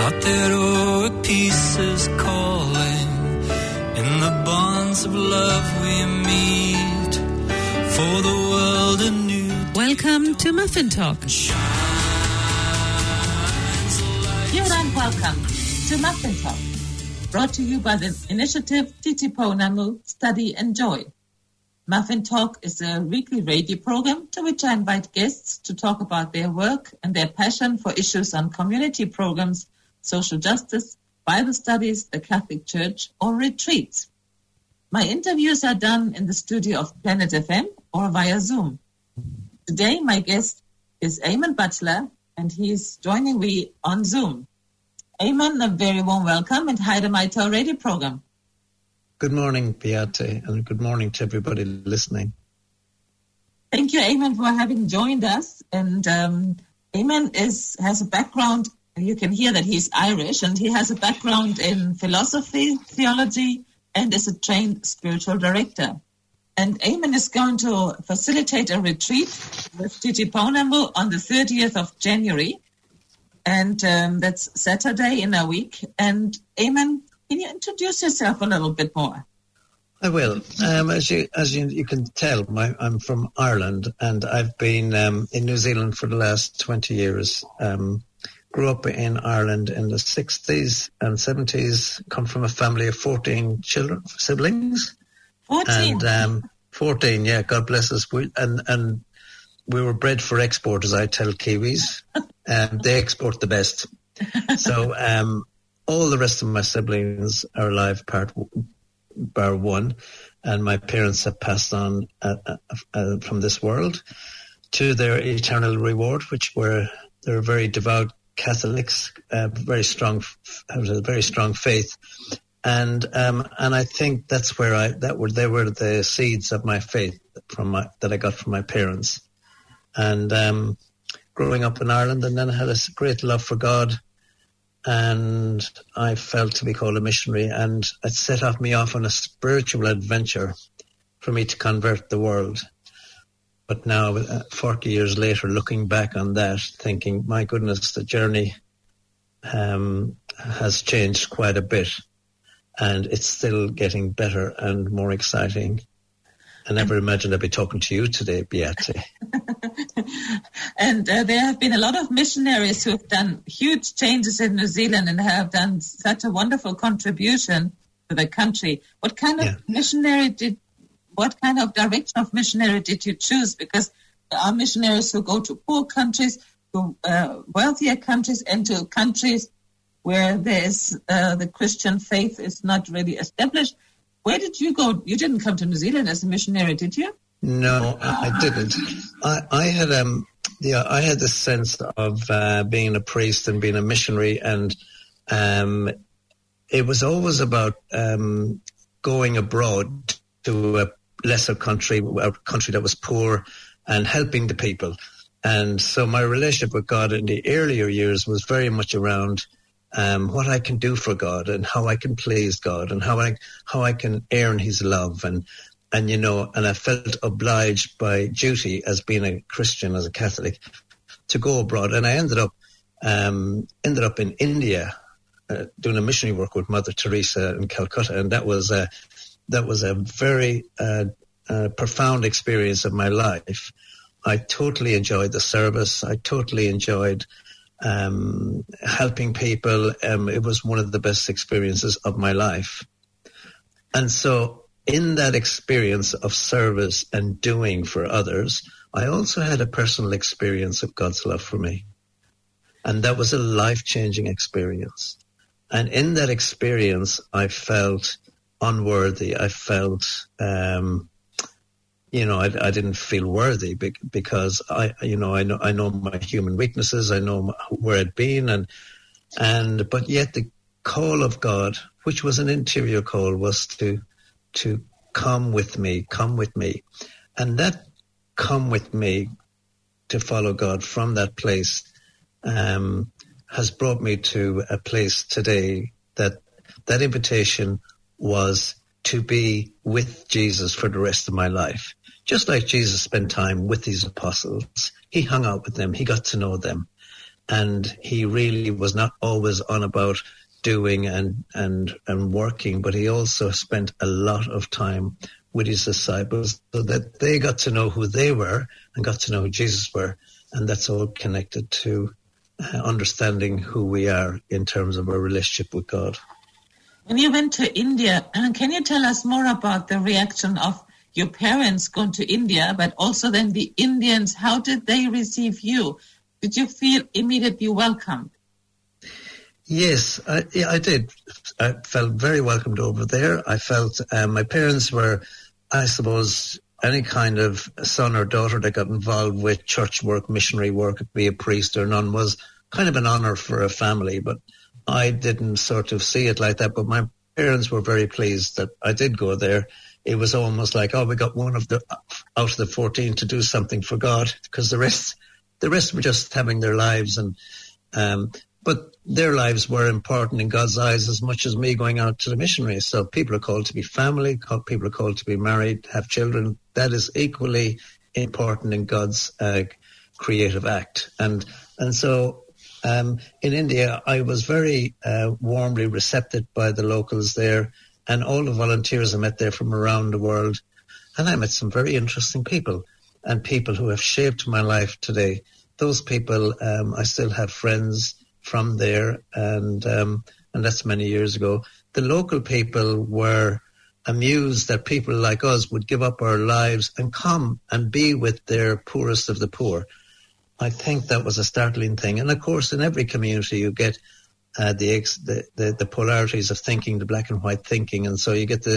out there o'er pieces calling, in the bonds of love we meet, for the world anew. Welcome to Muffin Talk. You're and welcome to Muffin Talk, brought to you by the initiative Titiponamu Study and Joy. Muffin Talk is a weekly radio program to which I invite guests to talk about their work and their passion for issues on community programs, social justice, Bible studies, the Catholic Church, or retreats. My interviews are done in the studio of Planet FM or via Zoom. Today, my guest is Eamon Butler, and he's joining me on Zoom. Eamon, a very warm welcome and hi to my Torah radio program. Good morning, Beate, and good morning to everybody listening. Thank you, Eamon, for having joined us. And Eamon has a background, you can hear that he's Irish, and he has a background in philosophy, theology, and is a trained spiritual director. And Eamon is going to facilitate a retreat with Titiponamu on the 30th of January. And that's Saturday in a week. And Eamon, can you introduce yourself a little bit more? I will. As you can tell, I'm from Ireland, and I've been in New Zealand for the last 20 years. Grew up in Ireland in the 60s and 70s, come from a family of 14 siblings. 14? And 14, yeah, God bless us. And we were bred for export, as I tell Kiwis. They export the best. So all the rest of my siblings are alive, bar one, and my parents have passed on from this world to their eternal reward, they're very devout Catholics, very strong faith, and I think that's where they were the seeds of my faith that I got from my parents, and growing up in Ireland, and then I had a great love for God. And I felt to be called a missionary, and it set me off on a spiritual adventure for me to convert the world. But now, 40 years later, looking back on that, thinking, my goodness, the journey has changed quite a bit, and it's still getting better and more exciting. I never imagined I'd be talking to you today, Beate. And there have been a lot of missionaries who have done huge changes in New Zealand and have done such a wonderful contribution to the country. What kind of direction of missionary did you choose? Because there are missionaries who go to poor countries, to wealthier countries, and to countries where there is the Christian faith is not really established. Where did you go? You didn't come to New Zealand as a missionary, did you? No, I didn't. I had this sense of being a priest and being a missionary, and it was always about going abroad to a lesser country, a country that was poor, and helping the people. And so my relationship with God in the earlier years was very much around what I can do for God and how I can please God and how I can earn His love and I felt obliged by duty as being a Christian, as a Catholic, to go abroad. And I ended up in India doing a missionary work with Mother Teresa in Calcutta, and that was a very profound experience of my life. I totally enjoyed the service. I totally enjoyed helping people. It was one of the best experiences of my life. And so in that experience of service and doing for others, I also had a personal experience of God's love for me. And that was a life-changing experience. And in that experience, I felt unworthy. I felt, I didn't feel worthy because I know my human weaknesses. I know where I'd been, but yet the call of God, which was an interior call, was to come with me, and that come with me to follow God from that place has brought me to a place today that invitation was to be with Jesus for the rest of my life. Just like Jesus spent time with these apostles, he hung out with them, he got to know them. And he really was not always on about doing and working, but he also spent a lot of time with his disciples so that they got to know who they were and got to know who Jesus were. And that's all connected to understanding who we are in terms of our relationship with God. When you went to India, can you tell us more about the reaction of your parents going to India, but also then the Indians? How did they receive you? Did you feel immediately welcomed? Yes, I did. I felt very welcomed over there. I felt my parents were, I suppose, any kind of son or daughter that got involved with church work, missionary work, be a priest or nun, was kind of an honor for a family. But I didn't sort of see it like that. But my parents were very pleased that I did go there. It was almost like, we got one of the out of the 14 to do something for God, because the rest were just having their lives. But their lives were important in God's eyes as much as me going out to the missionaries. So people are called to be family, people are called to be married, have children. That is equally important in God's creative act. And so in India, I was very warmly recepted by the locals there and all the volunteers I met there from around the world. And I met some very interesting people and people who have shaped my life today. Those people, I still have friends from there, and that's many years ago. The local people were amused that people like us would give up our lives and come and be with their poorest of the poor. I think that was a startling thing. And of course, in every community, you get the polarities of thinking, the black and white thinking, and so you get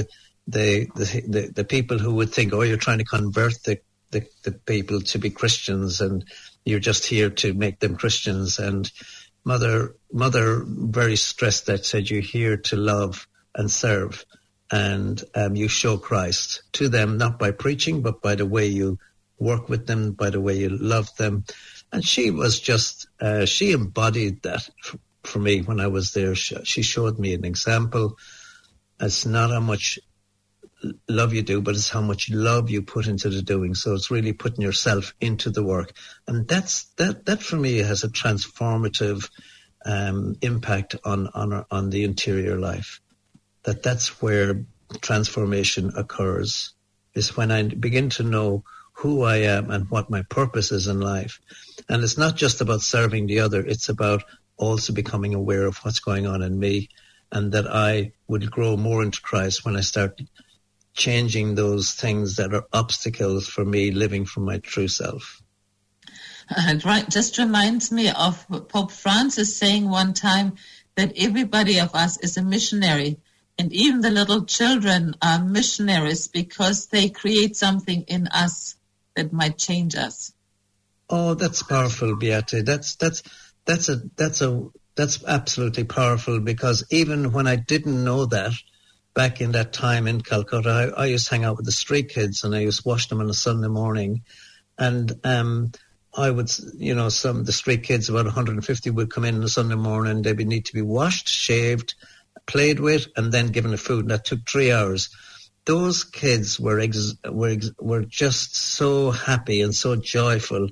the people who would think, you're trying to convert the people to be Christians, and you're just here to make them Christians. And Mother very stressed that, said you're here to love and serve, and you show Christ to them, not by preaching, but by the way you work with them, by the way you love them. And she was just, she embodied that for me when I was there. She showed me an example. It's not how much love you do, but it's how much love you put into the doing. So it's really putting yourself into the work. And that for me has a transformative impact on the interior life. That's where transformation occurs, is when I begin to know who I am and what my purpose is in life. And it's not just about serving the other, it's about also becoming aware of what's going on in me, and that I would grow more into Christ when I start changing those things that are obstacles for me living from my true self. Right, just reminds me of Pope Francis saying one time that everybody of us is a missionary, and even the little children are missionaries because they create something in us that might change us. Oh, that's powerful, Beate. That's absolutely powerful, because even when I didn't know that, back in that time in Calcutta, I used to hang out with the street kids, and I used to watch them on a Sunday morning. And I would, some of the street kids, about 150, would come in on a Sunday morning. They would need to be washed, shaved, played with, and then given the food. And that took 3 hours. Those kids were just so happy and so joyful.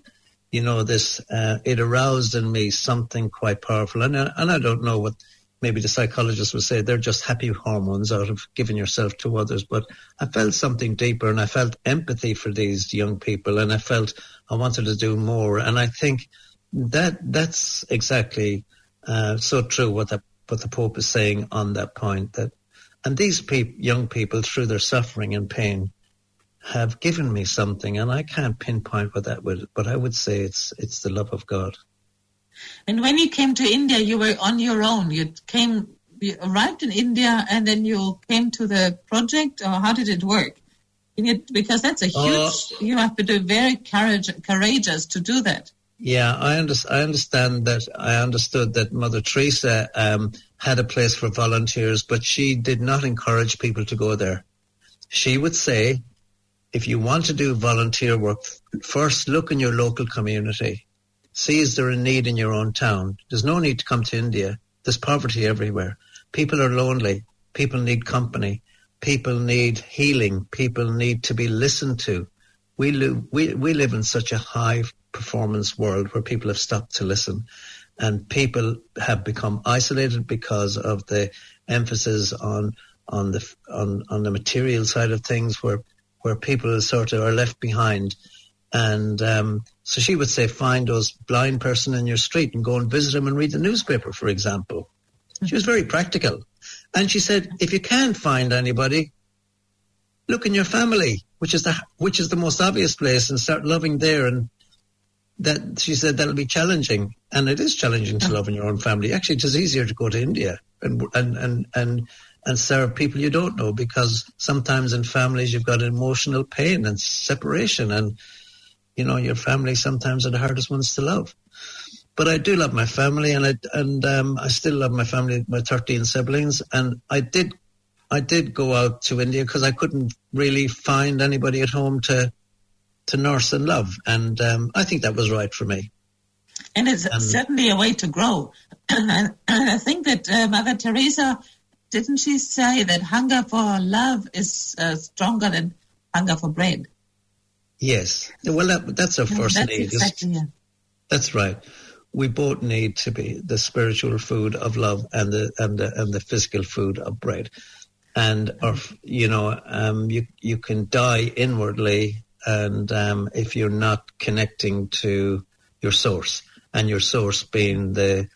It aroused in me something quite powerful. And I don't know what maybe the psychologists would say, they're just happy hormones out of giving yourself to others. But I felt something deeper, and I felt empathy for these young people, and I felt I wanted to do more. And I think that's exactly so true what the Pope is saying on that point. And these young people, through their suffering and pain, have given me something, and I can't pinpoint what that was, but I would say it's the love of God. And when you came to India, you were on your own. You arrived in India, and then you came to the project, or how did it work? Because that's a huge, you have to be very courageous to do that. Yeah, I understand that. I understood that Mother Teresa had a place for volunteers, but she did not encourage people to go there. She would say, if you want to do volunteer work, first look in your local community. See, is there a need in your own town? There's no need to come to India. There's poverty everywhere. People are lonely. People need company. People need healing. People need to be listened to. We live in such a high performance world where people have stopped to listen. and people have become isolated because of the emphasis on the material side of things, where people sort of are left behind. And so she would say, find those blind person in your street and go and visit them and read the newspaper, for example. She was very practical. And she said, if you can't find anybody, look in your family, which is the most obvious place, and start loving there. And that, she said, that'll be challenging. And it is challenging to love in your own family. Actually, it is easier to go to India and serve people you don't know, because sometimes in families you've got emotional pain and separation, and you know, your family sometimes are the hardest ones to love. But I do love my family, and I still love my family, my 13 siblings. And I did go out to India because I couldn't really find anybody at home to nurse and love. And I think that was right for me. And it's certainly a way to grow. And I think that Mother Teresa, didn't she say that hunger for love is stronger than hunger for bread? Yes. Well, that's our first need. Exactly, yeah. That's right. We both need to be the spiritual food of love and the physical food of bread. And you can die inwardly, and if you're not connecting to your source, and your source being the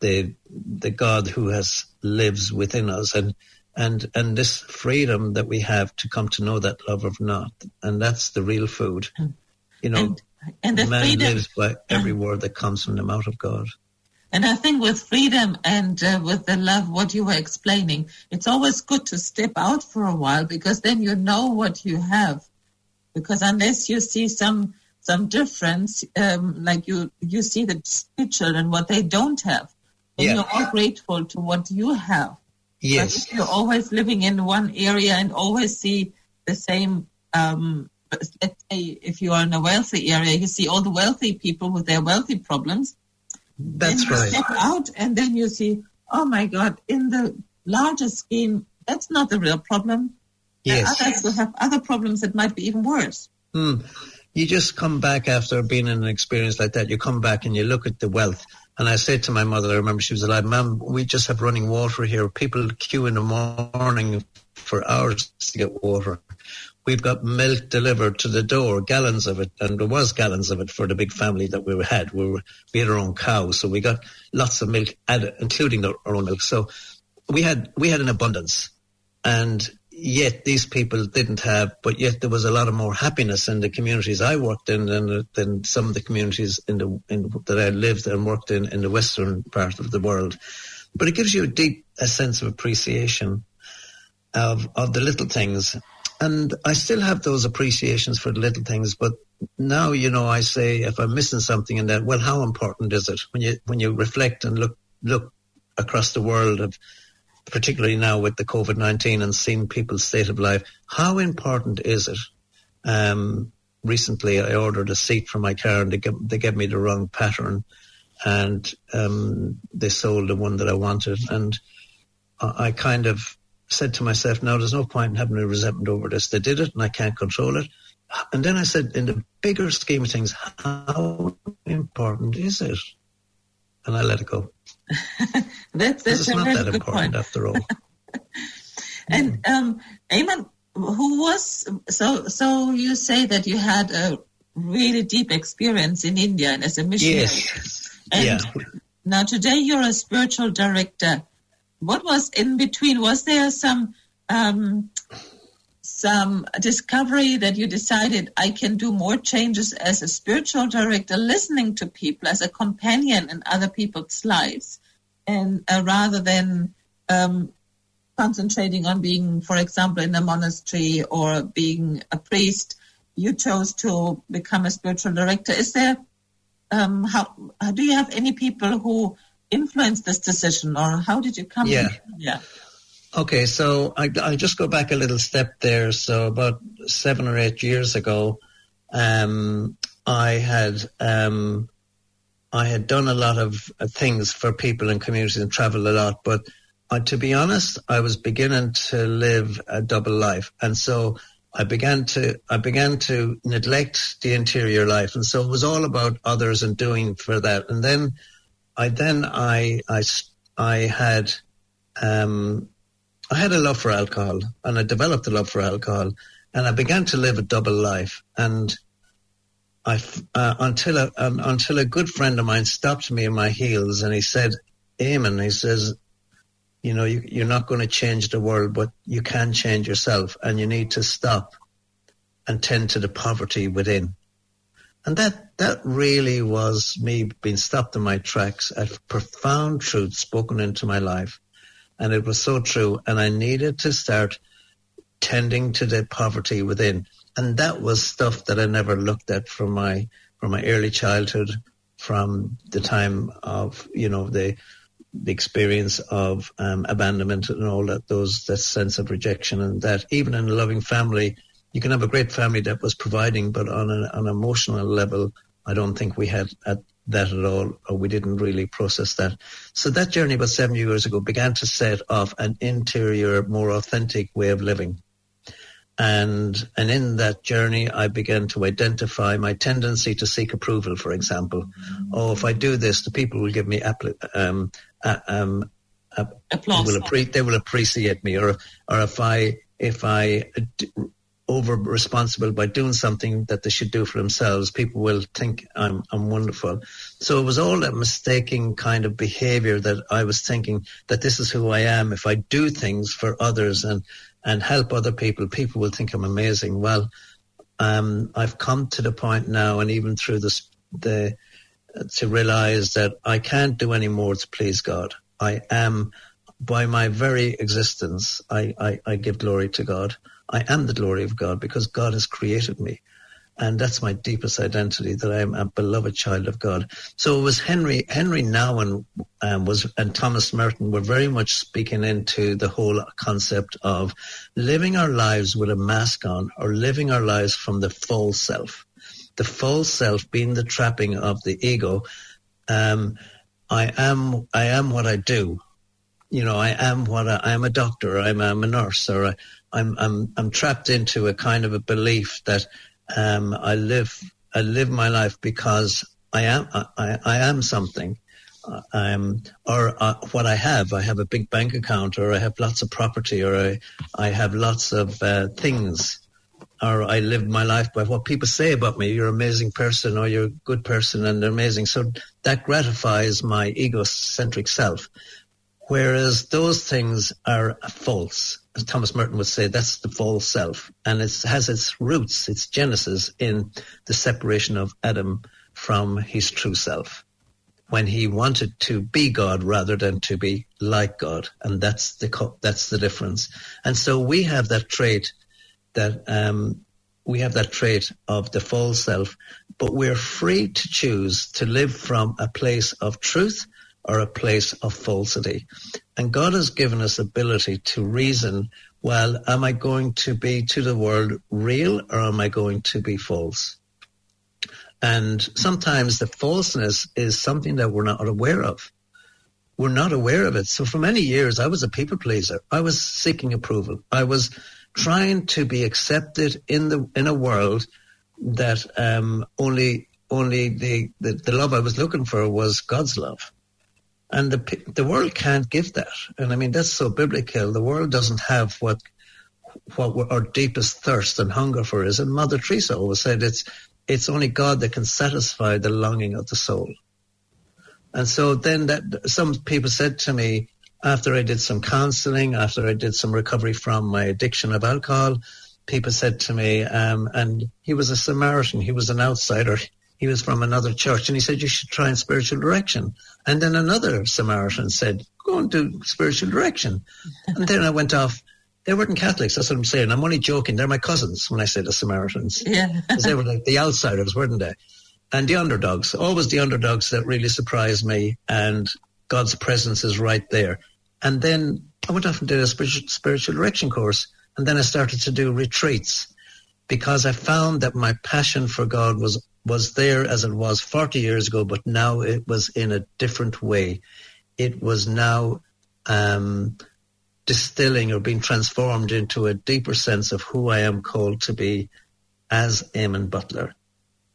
God who lives within us, and this freedom that we have to come to know that love of not, and that's the real food. You know, and the man freedom lives by every word that comes from the mouth of God. And I think with freedom and with the love, what you were explaining, it's always good to step out for a while, because then you know what you have. Because unless you see some difference, like you see the street children, what they don't have, and you're all grateful to what you have. Yes. But if you're always living in one area and always see the same, let's say if you are in a wealthy area, you see all the wealthy people with their wealthy problems. That's right. Step out and then you see, oh my God, in the larger scheme, that's not the real problem. Yes. Others will have other problems that might be even worse. You just come back after being in an experience like that. You come back and you look at the wealth. And I said to my mother, I remember she was alive, Ma'am, we just have running water here. People queue in the morning for hours to get water. We've got milk delivered to the door, gallons of it, and there was gallons of it for the big family that we had. We had our own cow, so we got lots of milk, including our own milk. So we had an abundance, and yet these people didn't have. But yet there was a lot of more happiness in the communities I worked in than some of the communities that I lived and worked in the western part of the world. But it gives you a sense of appreciation of the little things. And I still have those appreciations for the little things, but now, you know, I say if I'm missing something in that, well, how important is it when you reflect and look across the world, of particularly now with the COVID-19 and seeing people's state of life, how important is it? Recently, I ordered a seat for my car and they gave me the wrong pattern, and they sold the one that I wanted, and I kind of said to myself, now there's no point in having a resentment over this. They did it and I can't control it. And then I said, in the bigger scheme of things, how important is it? And I let it go. That's it's not that important point. After all. And Eamon, so you say that you had a really deep experience in India and as a missionary. Yes. And now today you're a spiritual director. What was in between? Was there some discovery that you decided I can do more changes as a spiritual director, listening to people as a companion in other people's lives, and rather than concentrating on being, for example, in a monastery or being a priest, you chose to become a spiritual director. Is there, how do you have any people who influenced this decision, or how did you come? Yeah. Okay, so I just go back a little step there. So about 7 or 8 years ago, I had done a lot of things for people in communities and traveled a lot. But to be honest, I was beginning to live a double life, and so I began to neglect the interior life, and so it was all about others and doing for that. And then I had a love for alcohol, and I developed a love for alcohol, and I began to live a double life. And until a good friend of mine stopped me in my heels, and he said, "Eamon," he says, you're not going to change the world, but you can change yourself, and you need to stop and tend to the poverty within. And that really was me being stopped in my tracks, a profound truth spoken into my life. And it was so true. And I needed to start tending to the poverty within. And that was stuff that I never looked at from my early childhood, from the time of, the experience of abandonment and all that sense of rejection, and that even in a loving family, you can have a great family that was providing, but on an emotional level, I don't think we had that at all, or we didn't really process that. So that journey about 7 years ago began to set off an interior, more authentic way of living. And in that journey, I began to identify my tendency to seek approval, for example. Oh, if I do this, the people will give me applause. They will appreciate me. Or if I over responsible by doing something that they should do for themselves, people will think I'm wonderful. So it was all that mistaken kind of behavior that I was thinking that this is who I am. If I do things for others and help other people, people will think I'm amazing. Well, I've come to the point now, and even through this, to realize that I can't do any more to please God. I am, by my very existence, I give glory to God. I am the glory of God because God has created me. And that's my deepest identity, that I am a beloved child of God. So it was Henry Nouwen and Thomas Merton were very much speaking into the whole concept of living our lives with a mask on, or living our lives from the false self. The false self being the trapping of the ego. I am what I do. I am a doctor, I'm a nurse, or I'm trapped into a kind of a belief that I live my life because I am something, or what I have a big bank account, or I have lots of property, or I have lots of things, or I live my life by what people say about me. You're an amazing person, or you're a good person, and they're amazing. So that gratifies my egocentric self. Whereas those things are false. As Thomas Merton would say, that's the false self. And it has its roots, its genesis in the separation of Adam from his true self, when he wanted to be God rather than to be like God. And that's the difference. And so we have that trait of the false self, but we're free to choose to live from a place of truth or a place of falsity. And God has given us ability to reason, well, am I going to be to the world real, or am I going to be false? And sometimes the falseness is something that we're not aware of. We're not aware of it. So for many years, I was a people pleaser. I was seeking approval. I was trying to be accepted in a world that only the love I was looking for was God's love. And the world can't give that. And I mean, that's so biblical. The world doesn't have what our deepest thirst and hunger for is. And Mother Teresa always said it's only God that can satisfy the longing of the soul. And so then some people said to me, after I did some counseling, after I did some recovery from my addiction of alcohol, people said to me, and he was a Samaritan, he was an outsider, he was from another church, and he said, you should try in spiritual direction. And then another Samaritan said, go and do spiritual direction. And then I went off. They weren't Catholics, that's what I'm saying. I'm only joking. They're my cousins when I say the Samaritans. Yeah. Because they were like the outsiders, weren't they? And the underdogs, always the underdogs that really surprised me, and God's presence is right there. And then I went off and did a spiritual direction course, and then I started to do retreats, because I found that my passion for God was there as it was 40 years ago, but now it was in a different way. It was now distilling or being transformed into a deeper sense of who I am called to be as Eamon Butler.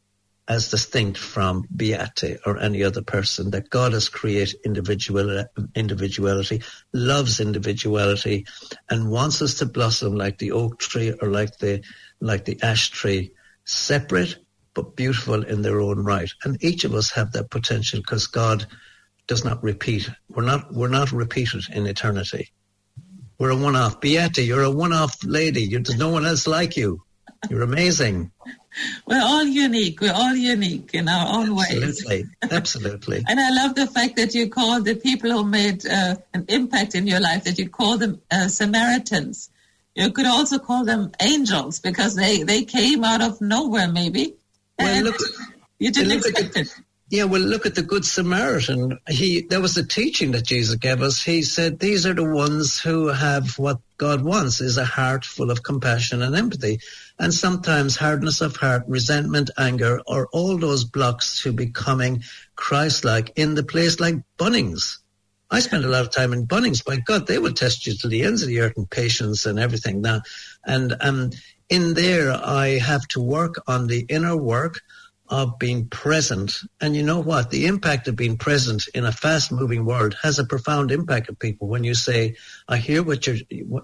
as distinct from Beate or any other person, that God has created individuality, loves individuality, and wants us to blossom like the oak tree or like the ash tree, separate but beautiful in their own right. And each of us have that potential, because God does not repeat. We're not repeated in eternity. We're a one-off. Beate, you're a one-off lady. There's no one else like you. You're amazing. We're all unique. We're all unique in our own ways. Absolutely. And I love the fact that you call the people who made an impact in your life, that you call them Samaritans. You could also call them angels, because they came out of nowhere, maybe. Well, you didn't expect it. Yeah, well, look at the Good Samaritan. There was a teaching that Jesus gave us. He said, these are the ones who have what God wants, is a heart full of compassion and empathy. And sometimes hardness of heart, resentment, anger, are all those blocks to becoming Christ-like in the place like Bunnings. I spent a lot of time in Bunnings. By God, they will test you to the ends of the earth in patience and everything now. And in there, I have to work on the inner work of being present. And you know what? The impact of being present in a fast-moving world has a profound impact on people. When you say, I hear what you're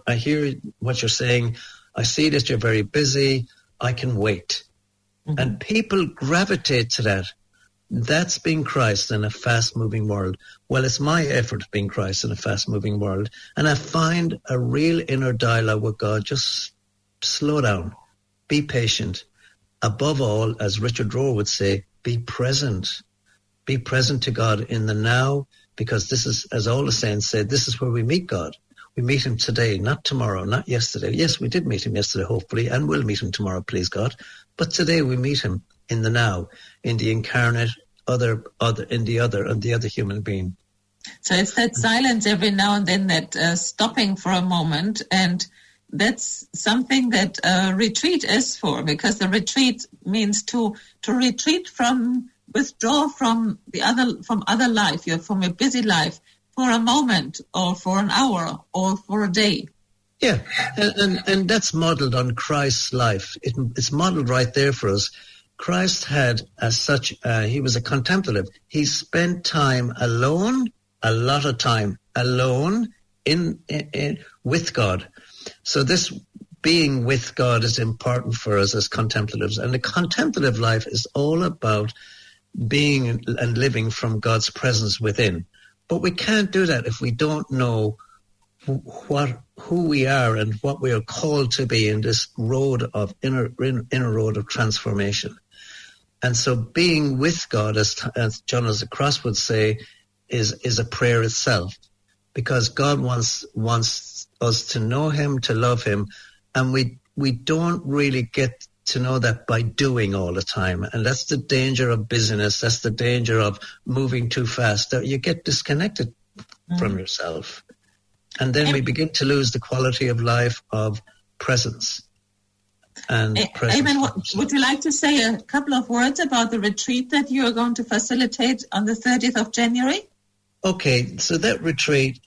saying, I see that you're very busy, I can wait. Mm-hmm. And people gravitate to that. That's being Christ in a fast-moving world. Well, it's my effort being Christ in a fast-moving world. And I find a real inner dialogue with God. Just slow down, be patient. Above all, as Richard Rohr would say, be present. Be present to God in the now, because this is, as all the saints said, this is where we meet God. We meet him today, not tomorrow, not yesterday. Yes, we did meet him yesterday, hopefully, and we'll meet him tomorrow, please God. But today we meet him in the now, in the incarnate other human being. So it's that silence every now and then, that stopping for a moment, and that's something that retreat is for, because the retreat means to retreat from, withdraw from other life, from a busy life, for a moment or for an hour or for a day. Yeah, and that's modeled on Christ's life. It's modeled right there for us. Christ had, as such, he was a contemplative. He spent time alone, a lot of time alone in with God. So this being with God is important for us as contemplatives. And the contemplative life is all about being and living from God's presence within. But we can't do that if we don't know who we are and what we are called to be in this road of inner road of transformation. And so being with God, as John of the Cross would say, is a prayer itself, because God wants us to know him, to love him, and we don't really get to know that by doing all the time. And that's the danger of busyness. That's the danger of moving too fast. You get disconnected from yourself. And then we begin to lose the quality of life of presence. And Eamon, would you like to say a couple of words about the retreat that you are going to facilitate on the 30th of January? Okay, so that retreat,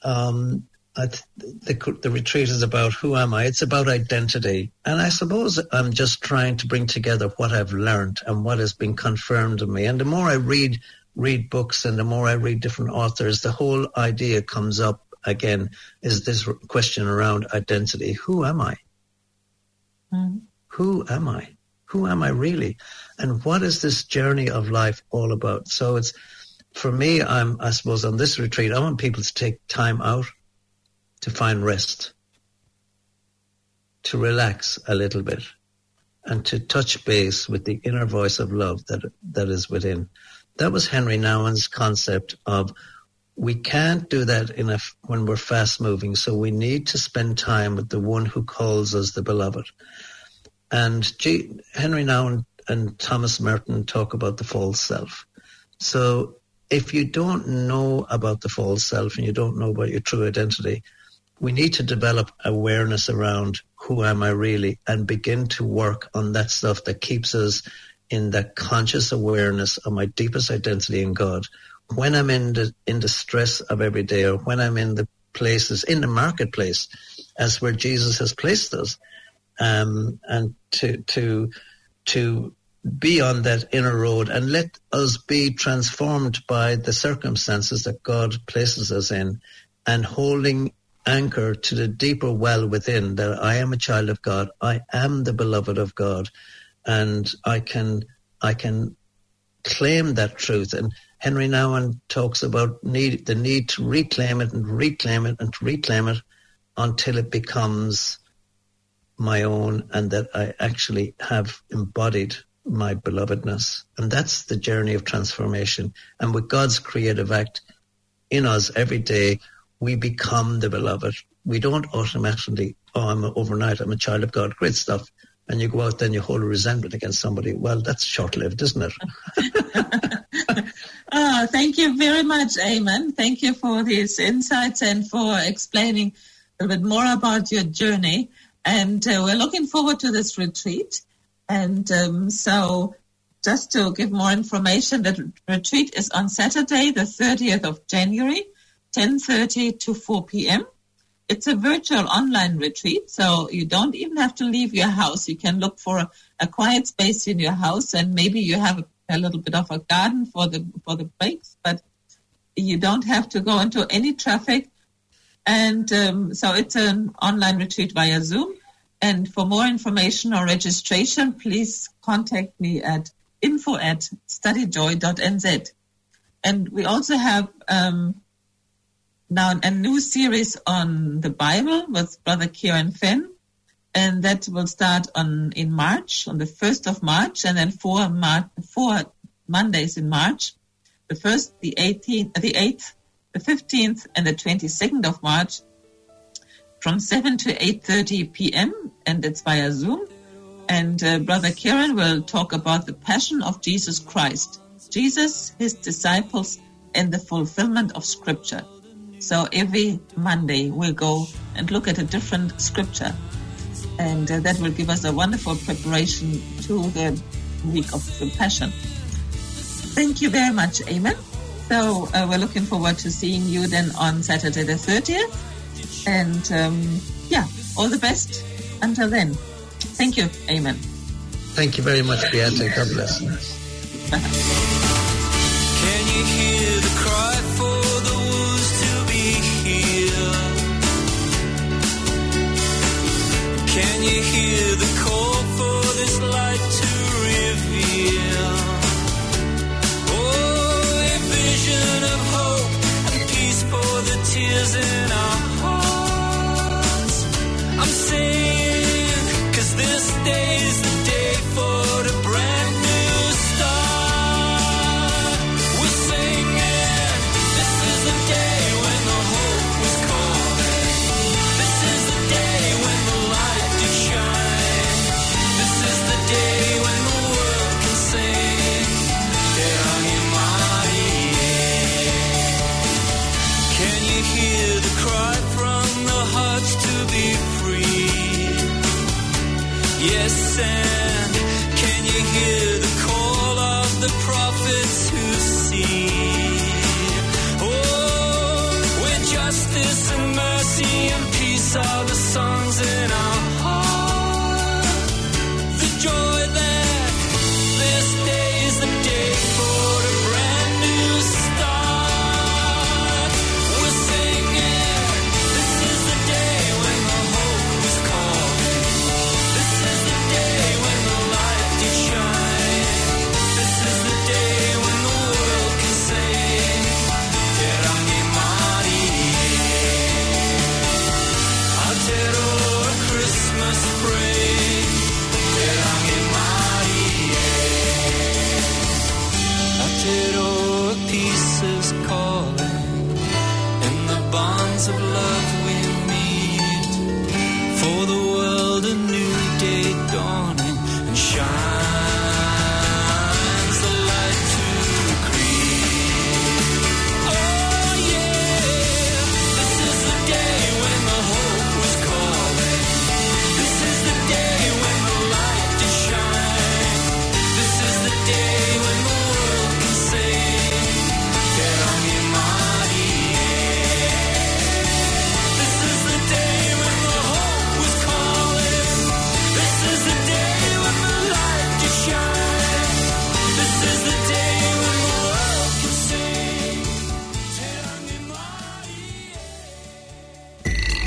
the retreat is about who am I? It's about identity. And I suppose I'm just trying to bring together what I've learned and what has been confirmed in me. And the more I read books and the more I read different authors, the whole idea comes up again, is this question around identity. Who am I? Mm. Who am I? Who am I really? And what is this journey of life all about? So it's, for me, I suppose on this retreat, I want people to take time out to find rest, to relax a little bit, and to touch base with the inner voice of love that is within. That was Henry Nouwen's concept of, we can't do that when we're fast moving, so we need to spend time with the one who calls us the beloved. And Henry Nouwen and Thomas Merton talk about the false self. So if you don't know about the false self and you don't know about your true identity, we need to develop awareness around who am I really, and begin to work on that stuff that keeps us in that conscious awareness of my deepest identity in God. When I'm in the stress of every day, or when I'm in the places, in the marketplace, as where Jesus has placed us, and to be on that inner road and let us be transformed by the circumstances that God places us in, and holding anchor to the deeper well within, that I am a child of God, I am the beloved of God, and I can claim that truth. And Henry Nouwen talks about the need to reclaim it and reclaim it and reclaim it until it becomes my own, and that I actually have embodied my belovedness. And that's the journey of transformation. And with God's creative act in us every day, we become the beloved. We don't automatically, I'm a child of God, great stuff. And you go out then you hold a resentment against somebody. Well, that's short-lived, isn't it? Oh, thank you very much, Eamon. Thank you for these insights and for explaining a little bit more about your journey. And we're looking forward to this retreat. And so just to give more information, the retreat is on Saturday, the 30th of January, 10:30 to 4 p.m. It's a virtual online retreat, so you don't even have to leave your house. You can look for a quiet space in your house, and maybe you have a little bit of a garden for the breaks, but you don't have to go into any traffic. And so it's an online retreat via Zoom. And for more information or registration, please contact me at info@studyjoy.nz. And we also have now a new series on the Bible with Brother Kieran Fenn, and that will start in March, on the 1st of March, and then four Mondays in March, the 1st, the 18th, the 8th, the 15th, and the 22nd of March, from 7 to 8:30 p.m., and it's via Zoom. And Brother Kieran will talk about the passion of Jesus Christ, Jesus, his disciples, and the fulfillment of Scripture. So every Monday we'll go and look at a different scripture, and that will give us a wonderful preparation to the week of the Passion. Thank you very much, Eamon. So we're looking forward to seeing you then on Saturday the 30th. And all the best until then. Thank you, Eamon. Thank you very much, Beate. God bless you. Can you hear the cry for the wounds to be healed? Can you hear the call for this light to reveal? Oh, a vision of hope and peace for the tears in our hearts. I'm saying, 'cause this day is the day for the brand new start. We're singing, this is the day when the hope was calling. This is the day when the light did shine. This is the day when the world can sing. Can you hear the cry from the hearts to be free? Yes, and can you hear the call of the prophets who see? Oh, where justice and mercy and peace are the song